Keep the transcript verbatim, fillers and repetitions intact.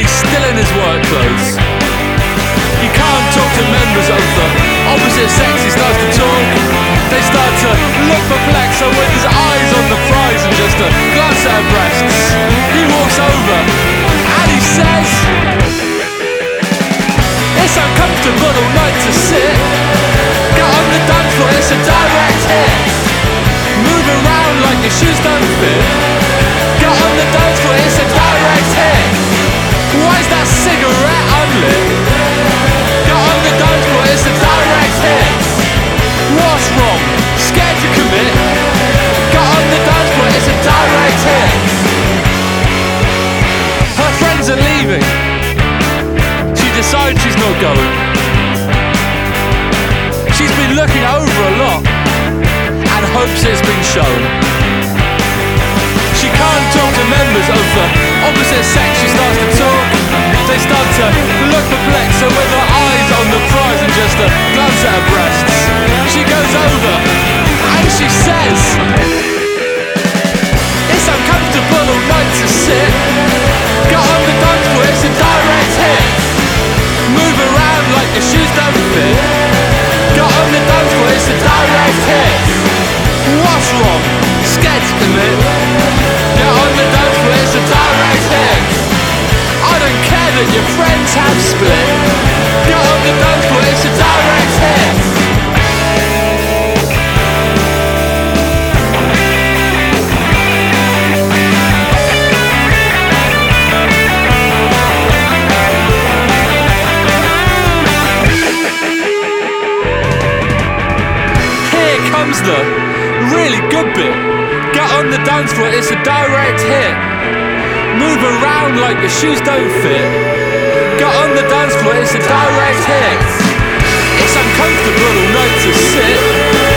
he's still in his work clothes. You can't talk to members of the opposite sex. He starts to talk, they start to look perplexed. So with his eyes on the prize and just a glance at her breasts, he walks over and he says, "It's uncomfortable all night to sit. Get on the dance floor, it's a direct hit. Move around like your shoes don't fit. Get on the dance floor, it's a direct hit. Why's that cigarette unlit? Get on the dance floor, it's a direct hit. What's wrong? Scared to commit? Get on the dance floor, it's a direct hit." Her friends are leaving. She decides she's not going. She's been looking over a lot and hopes it's been shown. She can't talk to members of the opposite sex. She starts to talk, they start to look perplexed. So with her eyes on the prize and just a glance at her breasts, she goes over and she says, "It's uncomfortable all night to sit. Get on the dance floor, it's a direct hit. Move around like your shoes don't fit. Get on the dance floor, it's a direct hit. What's wrong? Scared to commit? Get on the dance floor, it's a direct hit. I don't care that your friends have split. Get on the dance floor, it's a direct hit." The really good bit. Get on the dance floor, it's a direct hit. Move around like your shoes don't fit. Get on the dance floor, it's a direct hit. It's uncomfortable all night to sit.